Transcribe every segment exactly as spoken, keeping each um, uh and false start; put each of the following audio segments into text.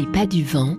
C'est pas du vent,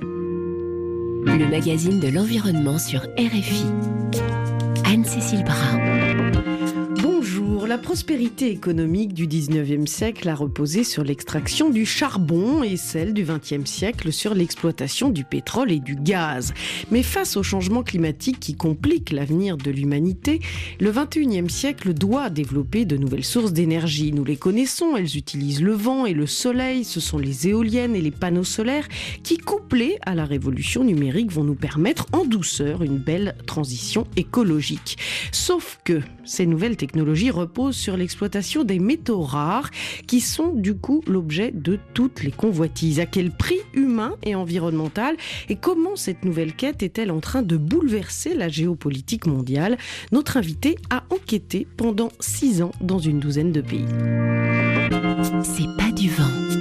le magazine de l'environnement sur R F I. Anne-Cécile Brun. Bonjour, la prospérité économique du dix-neuvième siècle a reposé sur l'extraction du charbon et celle du vingtième siècle sur l'exploitation du pétrole et du gaz. Mais face au changement climatique qui complique l'avenir de l'humanité, le vingt et unième siècle doit développer de nouvelles sources d'énergie. Nous les connaissons, elles utilisent le vent et le soleil, ce sont les éoliennes et les panneaux solaires qui, couplés à la révolution numérique, vont nous permettre en douceur une belle transition écologique. Sauf que ces nouvelles technologies reposent sur l'exploitation des métaux rares qui sont du coup l'objet de toutes les convoitises. À quel prix humain et environnemental, et comment cette nouvelle quête est-elle en train de bouleverser la géopolitique mondiale? Notre invité a enquêté pendant six ans dans une douzaine de pays. C'est pas du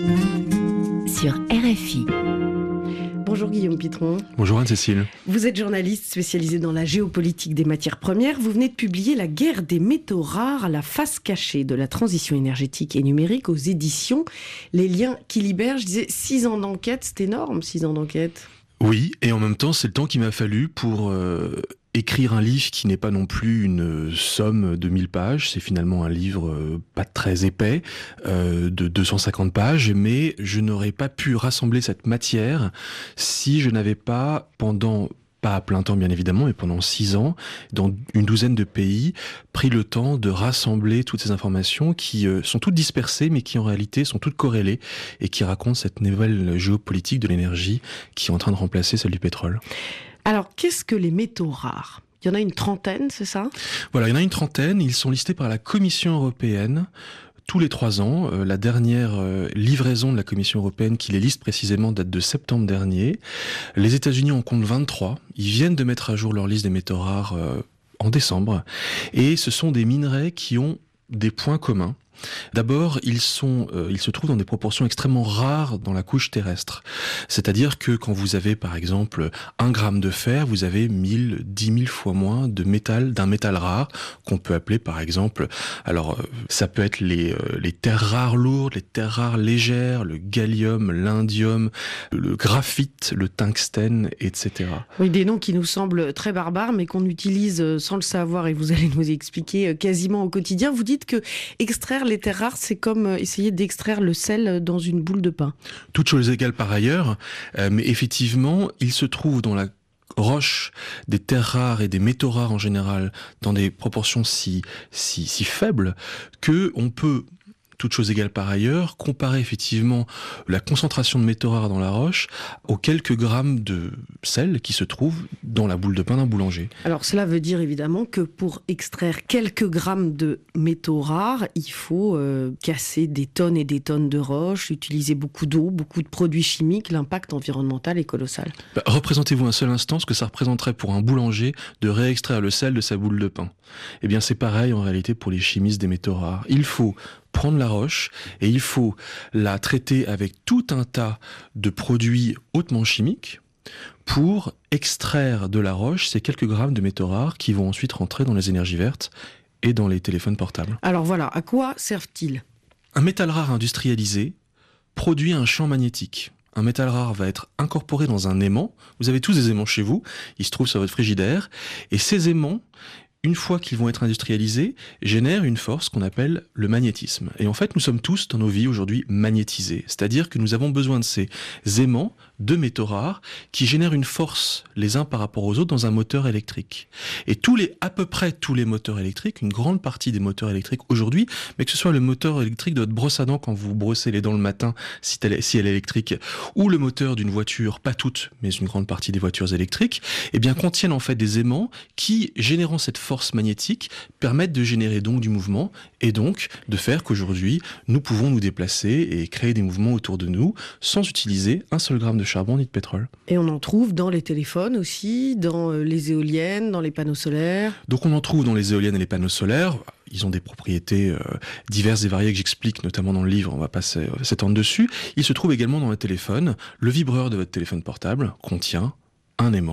vent sur R F I. Bonjour Guillaume Pitron. Bonjour Anne-Cécile. Vous êtes journaliste spécialisé dans la géopolitique des matières premières. Vous venez de publier La guerre des métaux rares, la face cachée de la transition énergétique et numérique aux éditions Les Liens qui libèrent. Je disais six ans d'enquête, c'est énorme, six ans d'enquête. Oui, et en même temps, c'est le temps qu'il m'a fallu pour euh, écrire un livre qui n'est pas non plus une somme de mille pages. C'est finalement un livre euh, pas très épais, euh, de deux cent cinquante pages, mais je n'aurais pas pu rassembler cette matière si je n'avais pas, pendant... pas à plein temps bien évidemment, mais pendant six ans, dans une douzaine de pays, pris le temps de rassembler toutes ces informations qui euh, sont toutes dispersées, mais qui en réalité sont toutes corrélées et qui racontent cette nouvelle géopolitique de l'énergie qui est en train de remplacer celle du pétrole. Alors, qu'est-ce que les métaux rares ? Il y en a une trentaine, c'est ça ? Voilà, il y en a une trentaine, ils sont listés par la Commission européenne tous les trois ans. Euh, la dernière euh, livraison de la Commission européenne qui les liste précisément date de septembre dernier. Les États-Unis en comptent vingt-trois. Ils viennent de mettre à jour leur liste des métaux rares euh, en décembre. Et ce sont des minerais qui ont des points communs. D'abord, ils sont, euh, ils se trouvent dans des proportions extrêmement rares dans la couche terrestre. C'est-à-dire que quand vous avez, par exemple, un gramme de fer, vous avez mille, dix mille fois moins de métal, d'un métal rare, qu'on peut appeler, par exemple, alors, euh, ça peut être les, euh, les terres rares lourdes, les terres rares légères, le gallium, l'indium, le graphite, le tungstène, et cetera. Oui, des noms qui nous semblent très barbares, mais qu'on utilise sans le savoir, et vous allez nous expliquer quasiment au quotidien. Vous dites que extraire les terres rares, c'est comme essayer d'extraire le sel dans une boule de pain. Toutes choses égales par ailleurs, euh, mais effectivement, il se trouve dans la roche des terres rares et des métaux rares en général dans des proportions si, si, si faibles que on peut, toutes choses égales par ailleurs, comparer effectivement la concentration de métaux rares dans la roche aux quelques grammes de sel qui se trouvent dans la boule de pain d'un boulanger. Alors cela veut dire évidemment que pour extraire quelques grammes de métaux rares, il faut euh, casser des tonnes et des tonnes de roches, utiliser beaucoup d'eau, beaucoup de produits chimiques. L'impact environnemental est colossal. Bah, représentez-vous un seul instant ce que ça représenterait pour un boulanger de réextraire le sel de sa boule de pain. Eh bien c'est pareil en réalité pour les chimistes des métaux rares. Il faut prendre la roche et il faut la traiter avec tout un tas de produits hautement chimiques pour extraire de la roche ces quelques grammes de métaux rares qui vont ensuite rentrer dans les énergies vertes et dans les téléphones portables. Alors voilà, à quoi servent-ils ? Un métal rare industrialisé produit un champ magnétique. Un métal rare va être incorporé dans un aimant. Vous avez tous des aimants chez vous, ils se trouvent sur votre frigidaire, et ces aimants, une fois qu'ils vont être industrialisés, génèrent une force qu'on appelle le magnétisme. Et en fait, nous sommes tous dans nos vies aujourd'hui magnétisés. C'est-à-dire que nous avons besoin de ces aimants de métaux rares qui génèrent une force les uns par rapport aux autres dans un moteur électrique. Et tous les, à peu près tous les moteurs électriques, une grande partie des moteurs électriques aujourd'hui, mais que ce soit le moteur électrique de votre brosse à dents quand vous brossez les dents le matin, si elle est, si elle est électrique, ou le moteur d'une voiture, pas toutes, mais une grande partie des voitures électriques, eh bien, contiennent en fait des aimants qui, générant cette force magnétique, permettent de générer donc du mouvement et donc de faire qu'aujourd'hui, nous pouvons nous déplacer et créer des mouvements autour de nous sans utiliser un seul gramme de charbon ni de pétrole. Et on en trouve dans les téléphones aussi, dans les éoliennes, dans les panneaux solaires. Donc on en trouve dans les éoliennes et les panneaux solaires. Ils ont des propriétés euh, diverses et variées que j'explique notamment dans le livre, on va pas s'étendre dessus. Ils se trouvent également dans le téléphone. Le vibreur de votre téléphone portable contient un aimant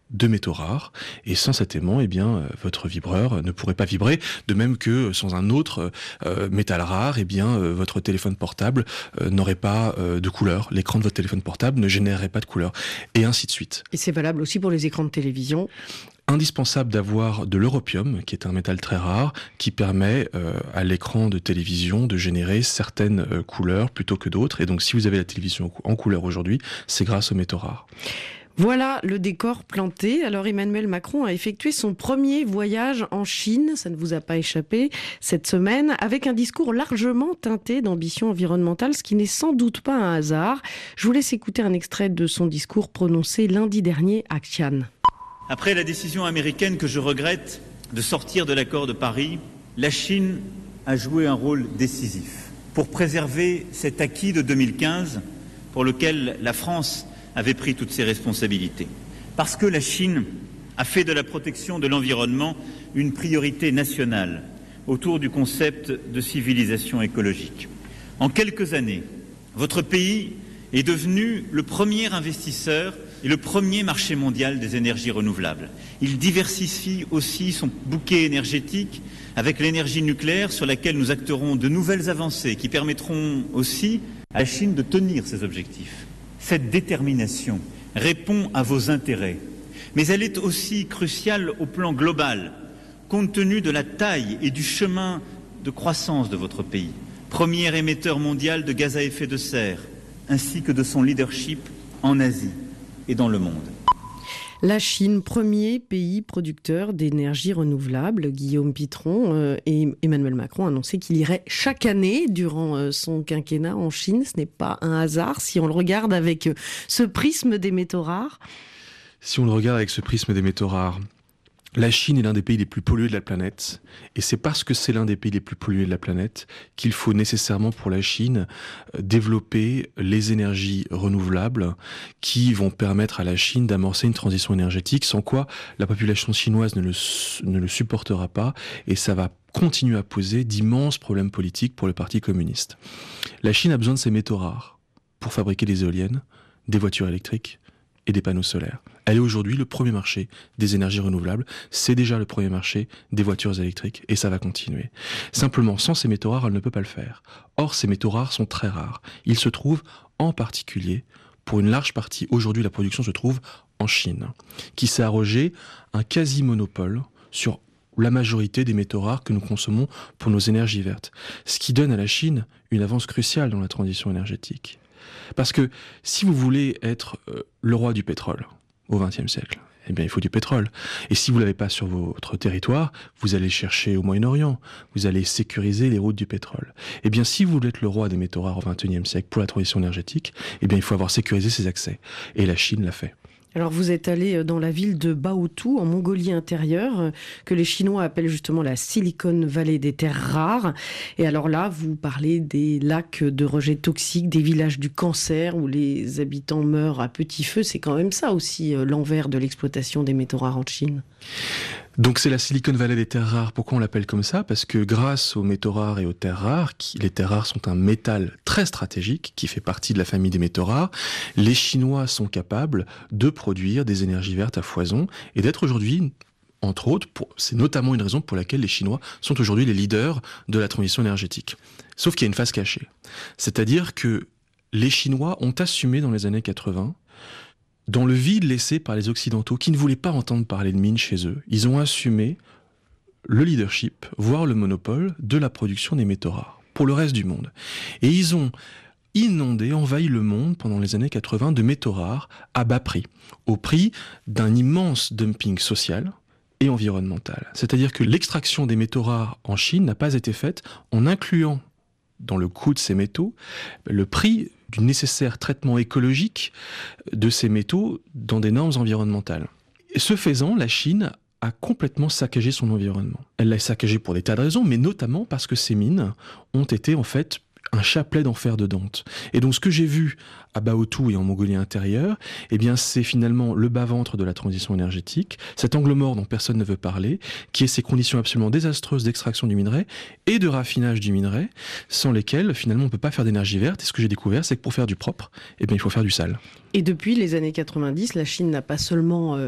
de métaux rares, et sans cet aimant, eh bien, euh, votre vibreur ne pourrait pas vibrer, de même que sans un autre euh, métal rare, eh bien, euh, votre téléphone portable euh, n'aurait pas euh, de couleur, l'écran de votre téléphone portable ne générerait pas de couleur, et ainsi de suite. Et c'est valable aussi pour les écrans de télévision. Indispensable d'avoir de l'europium, qui est un métal très rare, qui permet euh, à l'écran de télévision de générer certaines euh, couleurs plutôt que d'autres, et donc si vous avez la télévision en couleur aujourd'hui, c'est grâce aux métaux rares. Voilà le décor planté. Alors Emmanuel Macron a effectué son premier voyage en Chine, ça ne vous a pas échappé, cette semaine, avec un discours largement teinté d'ambition environnementale, ce qui n'est sans doute pas un hasard. Je vous laisse écouter un extrait de son discours prononcé lundi dernier à Xi'an. Après la décision américaine que je regrette de sortir de l'accord de Paris, la Chine a joué un rôle décisif pour préserver cet acquis de deux mille quinze pour lequel la France avait pris toutes ses responsabilités. Parce que la Chine a fait de la protection de l'environnement une priorité nationale autour du concept de civilisation écologique. En quelques années, votre pays est devenu le premier investisseur et le premier marché mondial des énergies renouvelables. Il diversifie aussi son bouquet énergétique avec l'énergie nucléaire sur laquelle nous acterons de nouvelles avancées qui permettront aussi à la Chine de tenir ses objectifs. Cette détermination répond à vos intérêts, mais elle est aussi cruciale au plan global, compte tenu de la taille et du chemin de croissance de votre pays, premier émetteur mondial de gaz à effet de serre, ainsi que de son leadership en Asie et dans le monde. La Chine, premier pays producteur d'énergie renouvelable, Guillaume Pitron, euh, et Emmanuel Macron a annoncé qu'il irait chaque année durant euh, son quinquennat en Chine. Ce n'est pas un hasard si on le regarde avec euh, ce prisme des métaux rares. Si on le regarde avec ce prisme des métaux rares, la Chine est l'un des pays les plus pollués de la planète, et c'est parce que c'est l'un des pays les plus pollués de la planète qu'il faut nécessairement pour la Chine développer les énergies renouvelables qui vont permettre à la Chine d'amorcer une transition énergétique, sans quoi la population chinoise ne le, ne le supportera pas, et ça va continuer à poser d'immenses problèmes politiques pour le Parti communiste. La Chine a besoin de ces métaux rares pour fabriquer des éoliennes, des voitures électriques et des panneaux solaires. Elle est aujourd'hui le premier marché des énergies renouvelables, c'est déjà le premier marché des voitures électriques, et ça va continuer. Simplement, sans ces métaux rares, elle ne peut pas le faire. Or, ces métaux rares sont très rares. Ils se trouvent en particulier, pour une large partie, aujourd'hui la production se trouve en Chine, qui s'est arrogé un quasi-monopole sur la majorité des métaux rares que nous consommons pour nos énergies vertes. Ce qui donne à la Chine une avance cruciale dans la transition énergétique. Parce que si vous voulez être euh, le roi du pétrole au vingtième siècle, eh bien il faut du pétrole. Et si vous ne l'avez pas sur votre territoire, vous allez chercher au Moyen-Orient, vous allez sécuriser les routes du pétrole. Eh bien si vous voulez être le roi des métaux rares au vingt et unième siècle pour la transition énergétique, eh bien il faut avoir sécurisé ses accès. Et la Chine l'a fait. Alors vous êtes allé dans la ville de Baotou, en Mongolie intérieure, que les Chinois appellent justement la Silicon Valley des terres rares. Et alors là, vous parlez des lacs de rejets toxiques, des villages du cancer où les habitants meurent à petit feu. C'est quand même ça aussi l'envers de l'exploitation des métaux rares en Chine. Donc c'est la Silicon Valley des terres rares. Pourquoi on l'appelle comme ça ? Parce que grâce aux métaux rares et aux terres rares, qui, les terres rares sont un métal très stratégique qui fait partie de la famille des métaux rares, les Chinois sont capables de produire des énergies vertes à foison et d'être aujourd'hui, entre autres, pour, c'est notamment une raison pour laquelle les Chinois sont aujourd'hui les leaders de la transition énergétique. Sauf qu'il y a une face cachée. C'est-à-dire que les Chinois ont assumé dans les années quatre-vingts, dans le vide laissé par les Occidentaux qui ne voulaient pas entendre parler de mines chez eux, ils ont assumé le leadership, voire le monopole de la production des métaux rares pour le reste du monde. Et ils ont inondé, envahi le monde pendant les années quatre-vingts de métaux rares à bas prix, au prix d'un immense dumping social et environnemental. C'est-à-dire que l'extraction des métaux rares en Chine n'a pas été faite en incluant dans le coût de ces métaux le prix du nécessaire traitement écologique de ces métaux dans des normes environnementales. Et ce faisant, la Chine a complètement saccagé son environnement. Elle l'a saccagé pour des tas de raisons, mais notamment parce que ces mines ont été en fait un chapelet d'enfer de Dante. Et donc ce que j'ai vu à Baotou et en Mongolie intérieure, eh bien c'est finalement le bas-ventre de la transition énergétique, cet angle mort dont personne ne veut parler, qui est ces conditions absolument désastreuses d'extraction du minerai et de raffinage du minerai, sans lesquelles finalement on ne peut pas faire d'énergie verte. Et ce que j'ai découvert, c'est que pour faire du propre, eh bien il faut faire du sale. Et depuis les années quatre-vingt-dix, la Chine n'a pas seulement euh,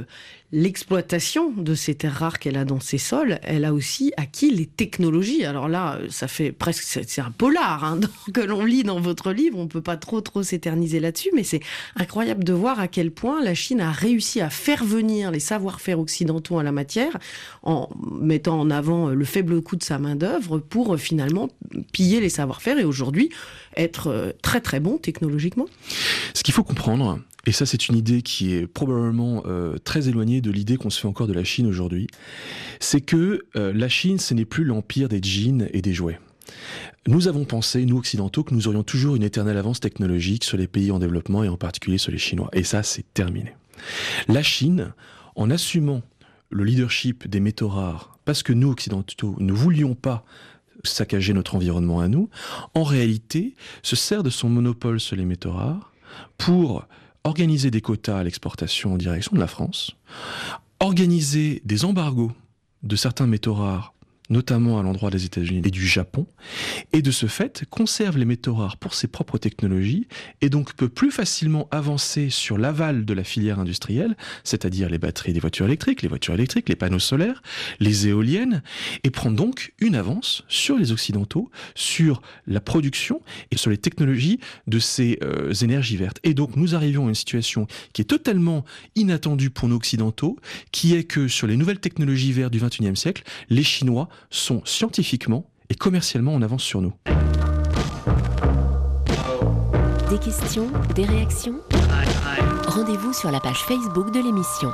l'exploitation de ces terres rares qu'elle a dans ses sols, elle a aussi acquis les technologies. Alors là, ça fait presque, c'est, c'est un polar hein, que l'on lit dans votre livre, on ne peut pas trop trop s'éterniser là-dessus, mais c'est incroyable de voir à quel point la Chine a réussi à faire venir les savoir-faire occidentaux à la matière, en mettant en avant le faible coût de sa main-d'œuvre pour finalement piller les savoir-faire et aujourd'hui être très très bon technologiquement. Ce qu'il faut comprendre, et ça c'est une idée qui est probablement euh, très éloignée de l'idée qu'on se fait encore de la Chine aujourd'hui, c'est que euh, la Chine, ce n'est plus l'empire des jeans et des jouets. Nous avons pensé, nous occidentaux, que nous aurions toujours une éternelle avance technologique sur les pays en développement et en particulier sur les Chinois. Et ça, c'est terminé. La Chine, en assumant le leadership des métaux rares, parce que nous occidentaux ne voulions pas saccager notre environnement à nous, en réalité, se sert de son monopole sur les métaux rares pour organiser des quotas à l'exportation en direction de la France, organiser des embargos de certains métaux rares, notamment à l'endroit des États-Unis et du Japon, et de ce fait conserve les métaux rares pour ses propres technologies et donc peut plus facilement avancer sur l'aval de la filière industrielle, c'est-à-dire les batteries des voitures électriques, les voitures électriques, les panneaux solaires, les éoliennes, et prend donc une avance sur les Occidentaux, sur la production et sur les technologies de ces euh, énergies vertes. Et donc nous arrivons à une situation qui est totalement inattendue pour nos Occidentaux, qui est que sur les nouvelles technologies vertes du vingt et unième siècle, les Chinois sont scientifiquement et commercialement en avance sur nous. Des questions, des réactions ? Rendez-vous sur la page Facebook de l'émission.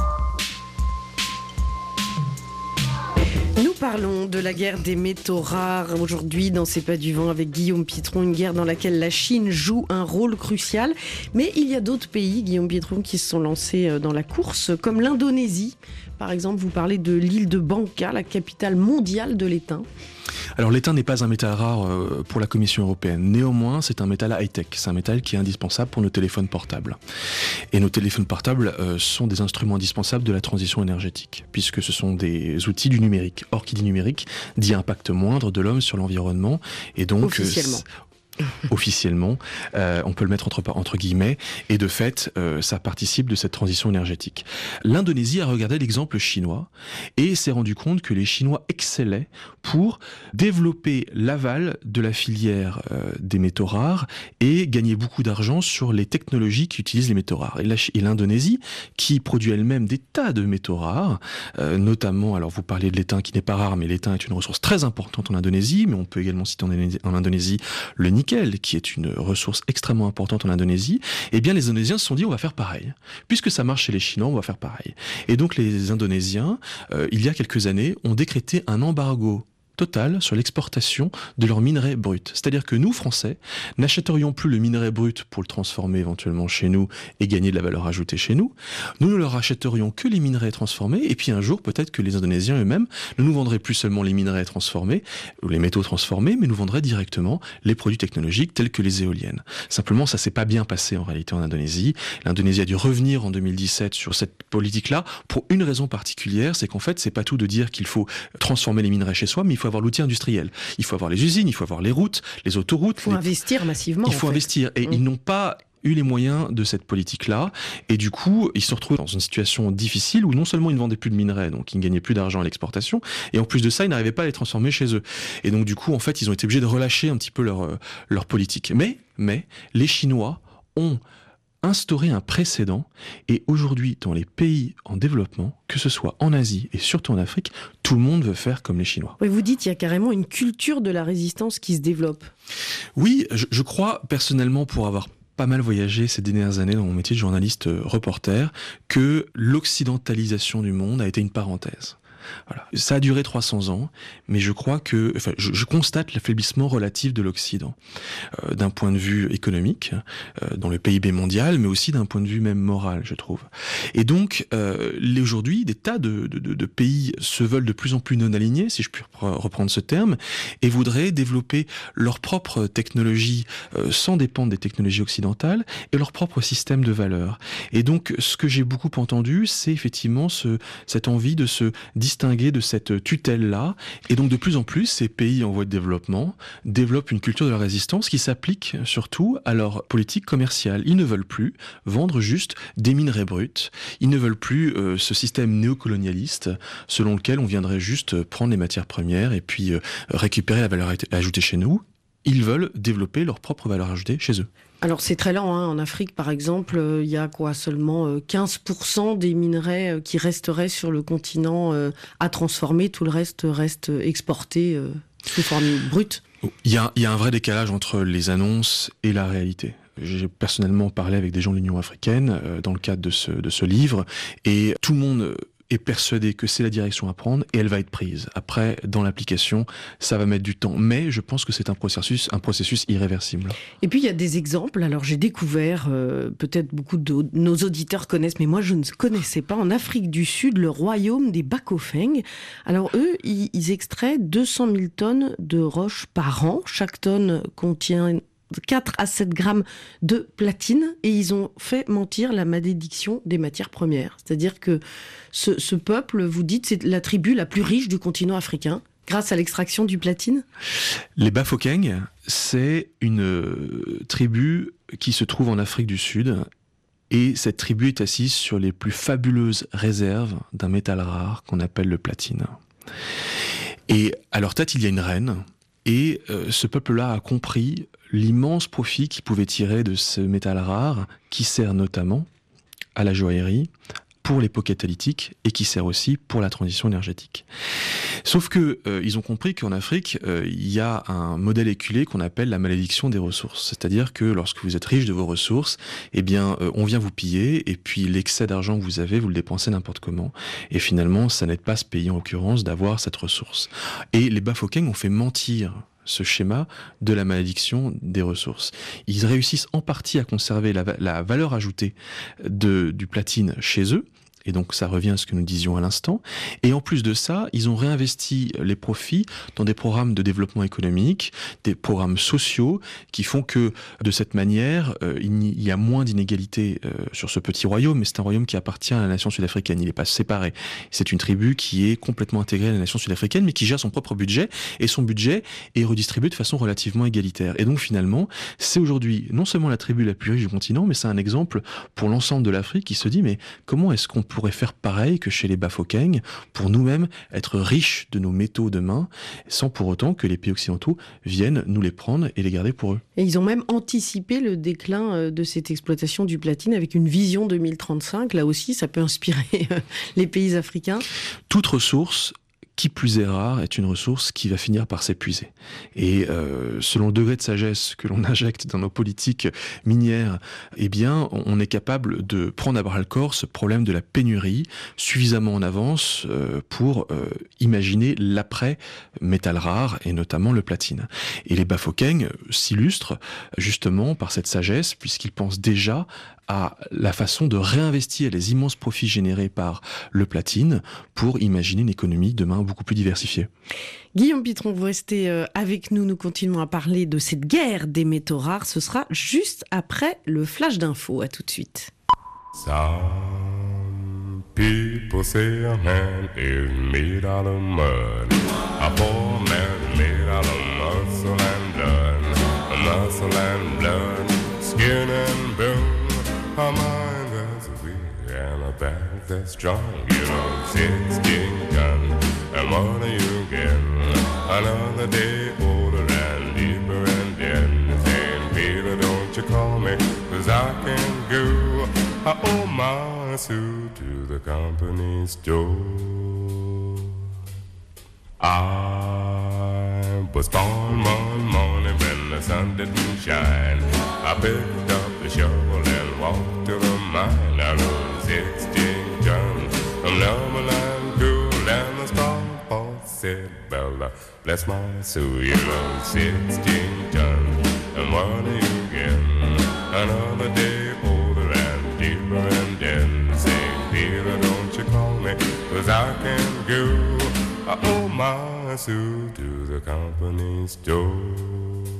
Nous parlons de la guerre des métaux rares aujourd'hui dans C'est pas du vent avec Guillaume Pitron, une guerre dans laquelle la Chine joue un rôle crucial. Mais il y a d'autres pays, Guillaume Pitron, qui se sont lancés dans la course, comme l'Indonésie. Par exemple, vous parlez de l'île de Bangka, la capitale mondiale de l'étain. Alors l'étain n'est pas un métal rare euh, pour la Commission européenne. Néanmoins, c'est un métal high-tech. C'est un métal qui est indispensable pour nos téléphones portables. Et nos téléphones portables euh, sont des instruments indispensables de la transition énergétique, puisque ce sont des outils du numérique. Or, qui dit numérique, dit impact moindre de l'homme sur l'environnement. Et donc, officiellement. Euh, officiellement, euh, on peut le mettre entre, entre guillemets, et de fait, euh, ça participe de cette transition énergétique. L'Indonésie a regardé l'exemple chinois et s'est rendu compte que les Chinois excellaient pour développer l'aval de la filière euh, des métaux rares et gagner beaucoup d'argent sur les technologies qui utilisent les métaux rares. Et, la, et l'Indonésie, qui produit elle-même des tas de métaux rares, euh, notamment, alors vous parlez de l'étain qui n'est pas rare, mais l'étain est une ressource très importante en Indonésie, mais on peut également citer en Indonésie, en Indonésie le nickel, qui est une ressource extrêmement importante en Indonésie, eh bien les Indonésiens se sont dit on va faire pareil. Puisque ça marche chez les Chinois, on va faire pareil. Et donc les Indonésiens, euh, il y a quelques années, ont décrété un embargo total sur l'exportation de leurs minerais bruts. C'est-à-dire que nous, Français, n'achèterions plus le minerai brut pour le transformer éventuellement chez nous et gagner de la valeur ajoutée chez nous. Nous ne leur achèterions que les minerais transformés et puis un jour, peut-être que les Indonésiens eux-mêmes ne nous vendraient plus seulement les minerais transformés ou les métaux transformés, mais nous vendraient directement les produits technologiques tels que les éoliennes. Simplement, ça s'est pas bien passé en réalité en Indonésie. L'Indonésie a dû revenir en deux mille dix-sept sur cette politique-là pour une raison particulière, c'est qu'en fait, c'est pas tout de dire qu'il faut transformer les minerais chez soi, mais il faut avoir l'outil industriel. Il faut avoir les usines, il faut avoir les routes, les autoroutes. Il faut les... investir massivement. Il faut en fait. investir. Et mmh. ils n'ont pas eu les moyens de cette politique-là. Et du coup, ils se retrouvent dans une situation difficile où non seulement ils ne vendaient plus de minerais, donc ils ne gagnaient plus d'argent à l'exportation, et en plus de ça, ils n'arrivaient pas à les transformer chez eux. Et donc du coup, en fait, ils ont été obligés de relâcher un petit peu leur, leur politique. Mais, mais, les Chinois ont instaurer un précédent et aujourd'hui dans les pays en développement, que ce soit en Asie et surtout en Afrique, tout le monde veut faire comme les Chinois. Oui, vous dites qu'il y a carrément une culture de la résistance qui se développe. Oui, je, je crois personnellement, pour avoir pas mal voyagé ces dernières années dans mon métier de journaliste reporter, que l'occidentalisation du monde a été une parenthèse. Voilà. Ça a duré trois cents ans, mais je crois que, enfin, je, je constate l'affaiblissement relatif de l'Occident, euh, d'un point de vue économique, euh, dans le P I B mondial, mais aussi d'un point de vue même moral, je trouve. Et donc, euh, aujourd'hui, des tas de, de, de pays se veulent de plus en plus non alignés, si je puis reprendre ce terme, et voudraient développer leur propre technologie euh, sans dépendre des technologies occidentales et leur propre système de valeurs. Et donc, ce que j'ai beaucoup entendu, c'est effectivement ce, cette envie de se distancer distinguer de cette tutelle-là. Et donc de plus en plus, ces pays en voie de développement développent une culture de la résistance qui s'applique surtout à leur politique commerciale. Ils ne veulent plus vendre juste des minerais bruts. Ils ne veulent plus euh, ce système néocolonialiste selon lequel on viendrait juste prendre les matières premières et puis euh, récupérer la valeur ajoutée chez nous. Ils veulent développer leur propre valeur ajoutée chez eux. Alors c'est très lent, hein. En Afrique par exemple, euh, il y a quoi, seulement euh, quinze pour cent des minerais euh, qui resteraient sur le continent euh, à transformer, tout le reste reste exporté euh, sous forme brute. Il y a, il y a un vrai décalage entre les annonces et la réalité. J'ai personnellement parlé avec des gens de l'Union africaine euh, dans le cadre de ce, de ce livre, et tout le monde est persuadé que c'est la direction à prendre et elle va être prise. Après, dans l'application, ça va mettre du temps. Mais je pense que c'est un processus, un processus irréversible. Et puis, il y a des exemples. Alors, j'ai découvert, euh, peut-être beaucoup de nos auditeurs connaissent, mais moi, je ne connaissais pas, en Afrique du Sud, le royaume des Bafokeng. Alors, eux, ils, ils extraient deux cent mille tonnes de roches par an. Chaque tonne contient quatre à sept grammes de platine, et ils ont fait mentir la malédiction des matières premières. C'est-à-dire que ce, ce peuple, vous dites, c'est la tribu la plus riche du continent africain, grâce à l'extraction du platine. Les Bafokeng, c'est une euh, tribu qui se trouve en Afrique du Sud, et cette tribu est assise sur les plus fabuleuses réserves d'un métal rare qu'on appelle le platine. Et à leur tête, il y a une reine, et euh, ce peuple-là a compris l'immense profit qu'il pouvait tirer de ce métal rare, qui sert notamment à la joaillerie, pour l'époque catalytique, et qui sert aussi pour la transition énergétique. Sauf que euh, ils ont compris qu'en Afrique, euh, il y a un modèle éculé qu'on appelle la malédiction des ressources. C'est-à-dire que lorsque vous êtes riche de vos ressources, eh bien, euh, on vient vous piller, et puis l'excès d'argent que vous avez, vous le dépensez n'importe comment. Et finalement, ça n'aide pas ce pays, en l'occurrence, d'avoir cette ressource. Et les Bafokeng ont fait mentir ce schéma de la malédiction des ressources. Ils réussissent en partie à conserver la, la valeur ajoutée de, du platine chez eux, et donc ça revient à ce que nous disions à l'instant. Et en plus de ça, ils ont réinvesti les profits dans des programmes de développement économique, des programmes sociaux, qui font que de cette manière, euh, il y a moins d'inégalités euh, sur ce petit royaume, mais c'est un royaume qui appartient à la nation sud-africaine, il n'est pas séparé. C'est une tribu qui est complètement intégrée à la nation sud-africaine, mais qui gère son propre budget, et son budget est redistribué de façon relativement égalitaire. Et donc finalement, c'est aujourd'hui non seulement la tribu la plus riche du continent, mais c'est un exemple pour l'ensemble de l'Afrique qui se dit, mais comment est-ce qu'on pourrait faire pareil que chez les Bafokeng pour nous-mêmes être riches de nos métaux demain, sans pour autant que les pays occidentaux viennent nous les prendre et les garder pour eux. Et ils ont même anticipé le déclin de cette exploitation du platine avec une vision deux mille trente-cinq. Là aussi, ça peut inspirer les pays africains. Toute ressource, qui plus est rare, est une ressource qui va finir par s'épuiser. Et euh, selon le degré de sagesse que l'on injecte dans nos politiques minières, eh bien, on est capable de prendre à bras-le-corps ce problème de la pénurie suffisamment en avance euh, pour euh, imaginer l'après-métal rare, et notamment le platine. Et les Bafokeng s'illustrent justement par cette sagesse, puisqu'ils pensent déjà à la façon de réinvestir les immenses profits générés par le platine pour imaginer une économie demain beaucoup plus diversifiée. Guillaume Pitron, vous restez avec nous, nous continuons à parler de cette guerre des métaux rares. Ce sera juste après le flash d'info. À tout de suite. Some people say a man is made out of mud. A poor man is made out of muscle and blood. Muscle and blood, skin and bone. A mind that's weak and a back that's strong. You know, sixteen guns, and what do you get? Another day older and deeper and dead. Saying, Peter, don't you call me, cause I can go. I owe my suit to the company store. I was born one morning when the sun didn't shine. I picked up the shovel and walked to the mine. I rode sixteen tons from Lumberland cool, and the strong boss said, Bella, bless my soul, you know, sixteen tons. And what do you get? Another day older and deeper and dead. Saint Peter, don't you call me, cause I can't go. I owe my suit to the company store.